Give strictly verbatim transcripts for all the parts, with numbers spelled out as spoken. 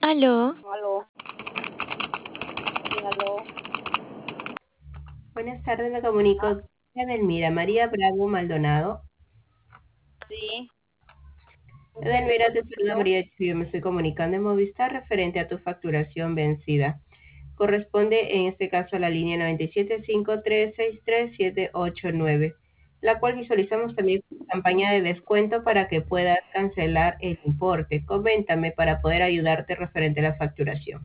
Aló. Aló. Sí, aló. Buenas tardes, me comunico Ah, con Edelmira María Bravo Maldonado. sí. Edelmira, te saluda ¿No? María Chuyo, me estoy comunicando en Movistar referente a tu facturación vencida. Corresponde en este caso a la línea nueve siete cinco tres seis tres siete ocho nueve, la cual visualizamos también como campaña de descuento para que puedas cancelar el importe. Coméntame para poder ayudarte referente a la facturación.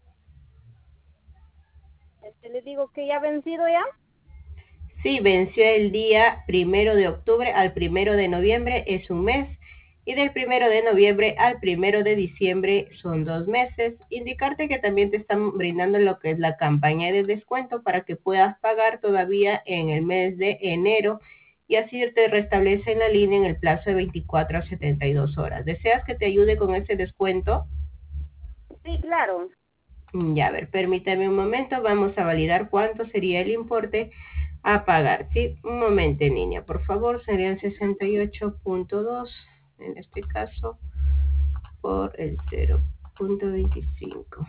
Este, le digo que ya ha vencido ya. Sí, venció el día primero de octubre al primero de noviembre, es un mes, y del primero de noviembre al primero de diciembre son dos meses. Indicarte que también te están brindando lo que es la campaña de descuento para que puedas pagar todavía en el mes de enero y así te restablece en la línea en el plazo de veinticuatro a setenta y dos horas. ¿Deseas que te ayude con ese descuento? Sí, claro. Ya, a ver, permítame un momento, vamos a validar cuánto sería el importe a pagar. Sí, un momento, niña, por favor, serían sesenta y ocho punto dos, en este caso, por el cero punto veinticinco.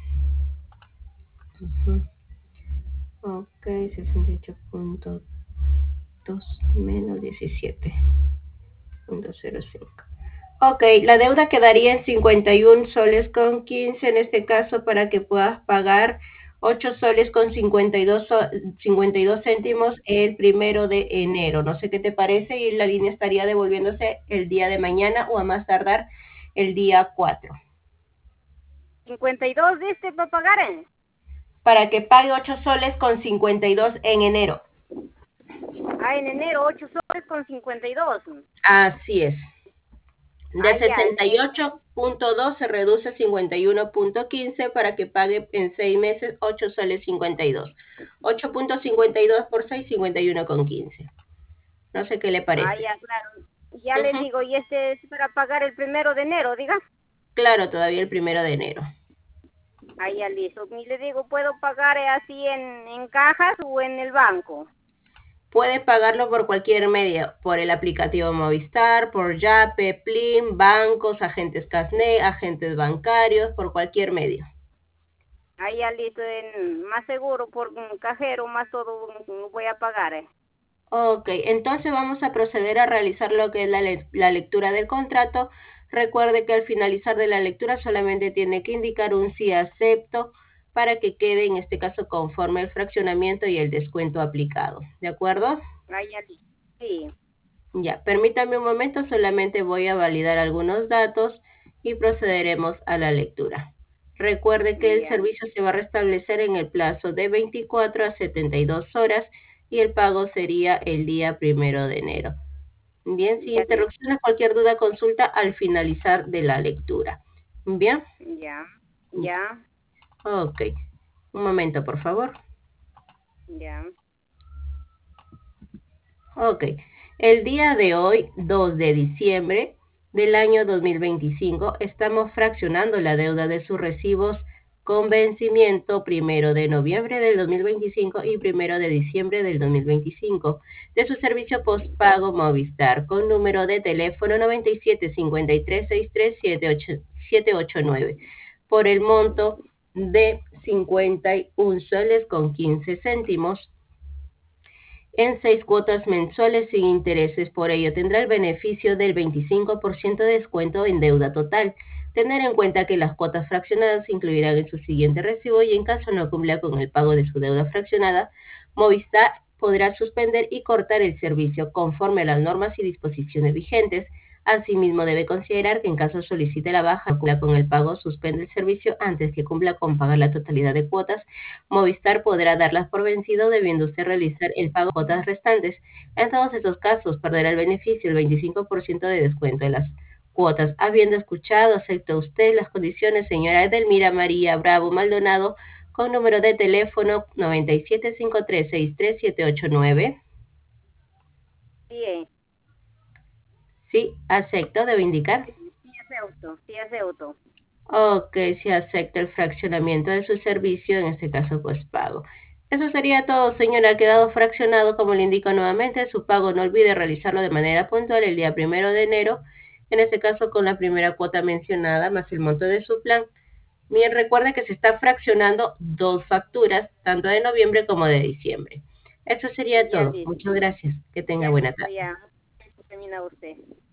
Uh-huh. Ok, sesenta y ocho punto dos menos diecisiete punto cero cinco. Ok, la deuda quedaría en cincuenta y uno soles con quince en este caso para que puedas pagar ocho soles con cincuenta y dos, cincuenta y dos céntimos el primero de enero. No sé qué te parece y la línea estaría devolviéndose el día de mañana o a más tardar el día cuatro. cincuenta y dos dice para pagar. ¿Eh? Para que pague ocho soles con cincuenta y dos en enero. Ah, en enero ocho soles con cincuenta y dos. Así es. De Ah, ya. sesenta y En, ocho punto dos se reduce a cincuenta y uno punto quince para que pague en seis meses ocho soles cincuenta y dos. ocho punto cincuenta y dos por seis, cincuenta y uno con quince. No sé qué le ah, parece. ya, claro. Ya le Uh-huh. digo, y este es para pagar el primero de enero, diga. Claro, todavía el primero de enero. Ah, ya listo. Y le digo, ¿puedo pagar así en, en cajas o en el banco? Puede pagarlo por cualquier medio, por el aplicativo Movistar, por Yape, Plin, bancos, agentes Casné, agentes bancarios, por cualquier medio. Ah, ya listo. En, más seguro por un cajero, más todo mm, voy a pagar. ¿Eh? Ok, entonces vamos a proceder a realizar lo que es la, le la lectura del contrato. Recuerde que al finalizar de la lectura solamente tiene que indicar un sí acepto para que quede en este caso conforme el fraccionamiento y el descuento aplicado. ¿De acuerdo? Ah, ya listo. Sí. Ya, permítame un momento, solamente voy a validar algunos datos y procederemos a la lectura. Recuerde que el Ya. servicio se va a restablecer en el plazo de veinticuatro a setenta y dos horas y el pago sería el día primero de enero. Bien, sin Ya listo. interrupciones, cualquier duda, consulta al finalizar de la lectura. Bien, Ya. ya. Ya. Ok, un momento, por favor. Ya. Ok, el día de hoy, dos de diciembre del año dos mil veinticinco, estamos fraccionando la deuda de sus recibos con vencimiento primero de noviembre del dos mil veinticinco y primero de diciembre del dos mil veinticinco de su servicio postpago Movistar con número de teléfono noventa y siete cincuenta y tres sesenta y tres setecientos ochenta y nueve por el monto de cincuenta y uno soles con quince céntimos en seis cuotas mensuales sin intereses. Por ello, tendrá el beneficio del veinticinco por ciento de descuento en deuda total. Tener en cuenta que las cuotas fraccionadas se incluirán en su siguiente recibo y en caso no cumpla con el pago de su deuda fraccionada, Movistar podrá suspender y cortar el servicio conforme a las normas y disposiciones vigentes. Asimismo, debe considerar que en caso solicite la baja no cumpla con el pago, suspende el servicio antes que cumpla con pagar la totalidad de cuotas. Movistar podrá darlas por vencido debiendo usted realizar el pago de cuotas restantes. En todos estos casos, perderá el beneficio del veinticinco por ciento de descuento de las cuotas. Habiendo escuchado, acepta usted las condiciones, señora Edelmira María Bravo Maldonado, con número de teléfono noventa y siete cincuenta y tres sesenta y tres setecientos ochenta y nueve. Sí. Sí, acepto, debe indicar. Sí, sí acepto. Sí acepto. Ok, si acepta el fraccionamiento de su servicio, en este caso pues pago. Eso sería todo, señora. Ha quedado fraccionado, como le indico nuevamente, su pago no olvide realizarlo de manera puntual el día primero de enero, en este caso con la primera cuota mencionada más el monto de su plan. Bien, recuerda que se está fraccionando dos facturas, tanto de noviembre como de diciembre. Eso sería Ya todo. listo, Muchas gracias. Que tenga ya buena listo, tarde. ya. Termina usted.